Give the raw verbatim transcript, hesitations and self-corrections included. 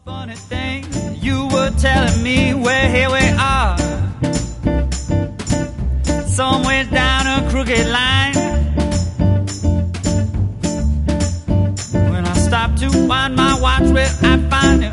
Funny thing, you were telling me where here we are, somewhere down a crooked line. When I stop to wind my watch, where I find